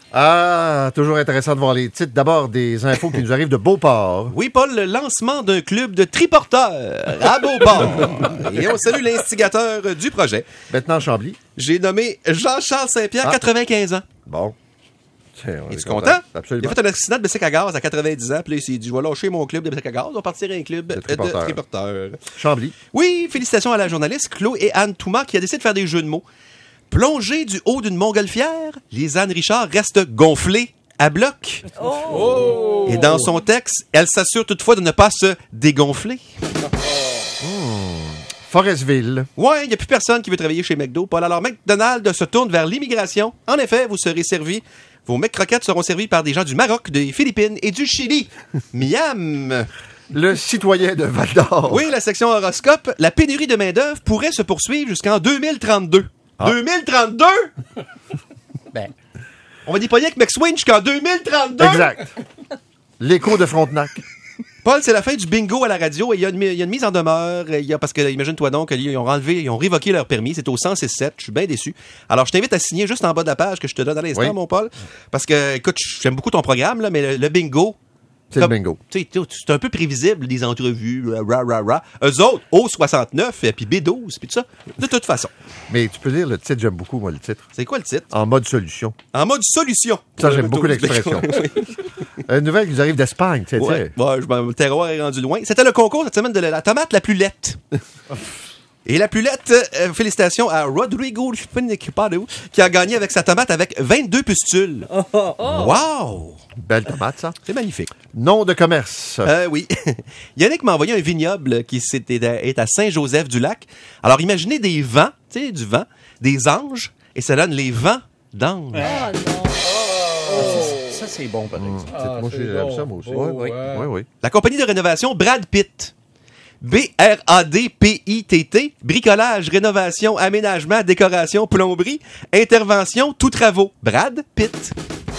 Ah, toujours intéressant de voir les titres. D'abord, des infos qui nous arrivent de Beauport. Oui, Paul, le lancement d'un club de triporteurs à Beauport. Et on salue l'instigateur du projet. Maintenant, Chambly. J'ai nommé Jean-Charles Saint-Pierre, 95 ans. Bon. Es-tu content? Absolument. Il a fait un accident de bicycle à gaz à 90 ans, puis là, il s'est dit, je vais lâcher mon club de bicycle à gaz, on va partir à un club de triporteurs. Chambly. Oui, félicitations à la journaliste Claude et Anne Touma qui a décidé de faire des jeux de mots. Plongée du haut d'une montgolfière, Lisanne Richard reste gonflée à bloc. Oh! Et dans son texte, elle s'assure toutefois de ne pas se dégonfler. Forestville. Ouais, il n'y a plus personne qui veut travailler chez McDo, Paul. Alors, McDonald's se tourne vers l'immigration. En effet, vous serez servis. Vos McCroquettes seront servis par des gens du Maroc, des Philippines et du Chili. Miam! Le citoyen de Val-d'Or. Oui, la section horoscope. La pénurie de main-d'œuvre pourrait se poursuivre jusqu'en 2032. 2032? Ben. On va déployer avec McSwing jusqu'en 2032? Exact. L'écho de Frontenac. Paul, c'est la fin du bingo à la radio et il y a une mise en demeure. Parce que, imagine-toi donc, ils ont révoqué leur permis. C'est au 106.7. Je suis bien déçu. Alors, je t'invite à signer juste en bas de la page que je te donne à l'instant, oui. mon Paul. Parce que, écoute, j'aime beaucoup ton programme, là, mais le bingo... C'est le bingo. C'est un peu prévisible, les entrevues, Eux autres, O69, et puis B12, puis tout ça, de toute façon. Mais tu peux lire le titre, j'aime beaucoup, moi, le titre. C'est quoi le titre? En mode solution. En mode solution. Ça, j'aime beaucoup l'expression. Une nouvelle qui nous arrive d'Espagne, tu sais. Ouais, le terroir est rendu loin. C'était le concours cette semaine de la tomate la plus laite. Et la plus laite, félicitations à Rodrigo Finicipado, qui a gagné avec sa tomate avec 22 pustules. Wow! Belle tomate, ça. C'est magnifique. Nom de commerce. Oui. Yannick m'a envoyé un vignoble qui est à Saint-Joseph-du-Lac. Alors, imaginez des vents, tu sais, du vent, des anges, et ça donne les vents d'anges. Ah non! Ça, c'est bon, par exemple. Moi, j'aime ça, moi aussi. Oui. La compagnie de rénovation Brad Pitt. BRADPITT, bricolage, rénovation, aménagement, décoration, plomberie, intervention, tout travaux. Brad Pitt.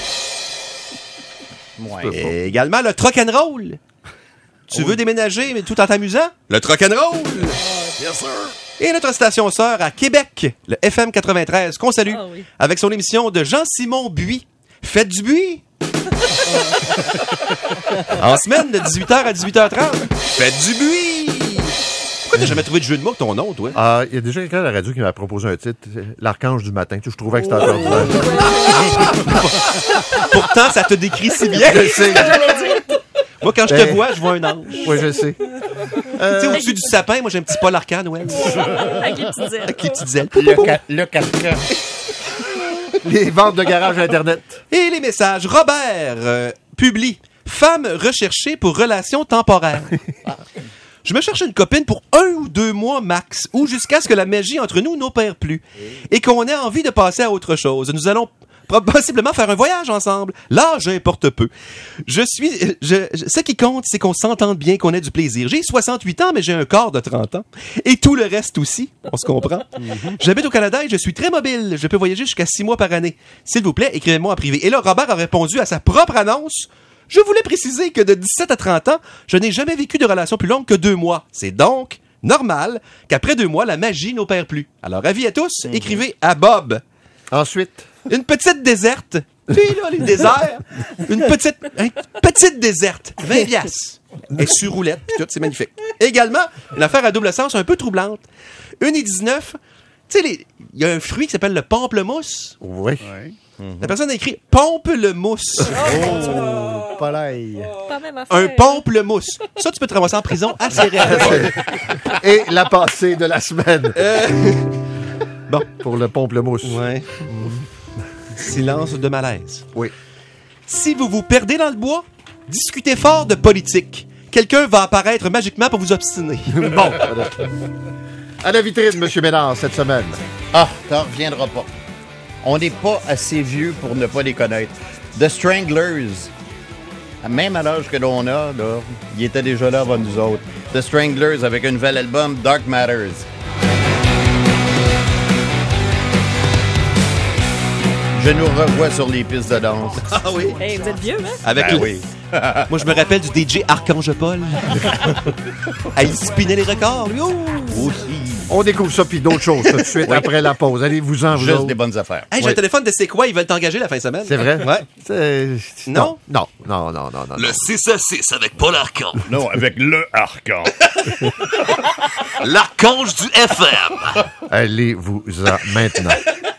Ouais. Et également le Trock'n'Roll. Tu veux déménager, mais tout en t'amusant? Le Trock'n'Roll! Bien sûr! Et notre station sœur à Québec, le FM 93, qu'on salue, avec son émission de Jean-Simon Buis. Faites du buis! En semaine, de 18h à 18h30. Faites du buis! Pourquoi t'as jamais trouvé de jeu de mots avec ton nom, toi? Il y a déjà quelqu'un à la radio qui m'a proposé un titre, L'Archange du matin. Je trouvais que c'était ordinaire. Pourtant, ça te décrit si bien. Je sais. Moi, quand je te vois, je vois un ange. Oui, je sais. Tu sais, au-dessus du sapin, moi, j'ai un petit Paul Arcand, Noël. Avec les petites ailes. Avec les petites ailes. Le carcan. Les ventes de garage Internet. Et les messages. Robert publie « Femme recherchée pour relations temporaires ». Je me cherche une copine pour 1 ou 2 mois max, ou jusqu'à ce que la magie entre nous n'opère plus, et qu'on ait envie de passer à autre chose. Nous allons possiblement faire un voyage ensemble. L'âge importe peu. Ce qui compte, c'est qu'on s'entende bien, qu'on ait du plaisir. J'ai 68 ans, mais j'ai un corps de 30 ans. Et tout le reste aussi. On se comprend. J'habite au Canada et je suis très mobile. Je peux voyager jusqu'à 6 mois par année. S'il vous plaît, écrivez-moi en privé. Et là, Robert a répondu à sa propre annonce. Je voulais préciser que de 17 à 30 ans, je n'ai jamais vécu de relation plus longue que 2 mois. C'est donc normal qu'après 2 mois, la magie n'opère plus. Alors, avis à tous, écrivez à Bob. Ensuite. Une petite déserte. Tu sais, là, les déserts. Une petite déserte. 20 piastres. Et sur roulette, puis tout, c'est magnifique. Également, une affaire à double sens un peu troublante. 1,19. Tu sais, il y a un fruit qui s'appelle le pamplemousse. Oui. La personne a écrit pamplemousse. Pas l'ail. Pas même affaire. Un pamplemousse. Ça, tu peux te ramasser en prison assez réellement. Et la passée de la semaine. Bon. Pour le pamplemousse. Ouais. Silence de malaise. Oui. Si vous vous perdez dans le bois, discutez fort de politique. Quelqu'un va apparaître magiquement pour vous obstiner. Bon. À la vitrine, M. Ménard, cette semaine. Ah, t'en reviendras pas. On n'est pas assez vieux pour ne pas les connaître. The Stranglers. Même à l'âge que l'on a, là, ils étaient déjà là avant nous autres. The Stranglers avec un nouvel album, Dark Matters. Je nous revois sur les pistes de danse. Ah oui. Hey, vous êtes vieux, hein? Avec oui. Moi, je me rappelle du DJ Archange Paul. Il spinait les records, lui. Oh! Aussi. On découvre ça puis d'autres choses tout de suite après la pause. Allez-vous-en, vous Juste autres. des bonnes affaires. Hey, j'ai un téléphone de C'est quoi? Ils veulent t'engager la fin de semaine. C'est vrai? Ouais. Non. Non? Non. Le 6 à 6 avec Paul Arcand. Non, avec le Arcan. L'archange du FM. Allez-vous-en maintenant.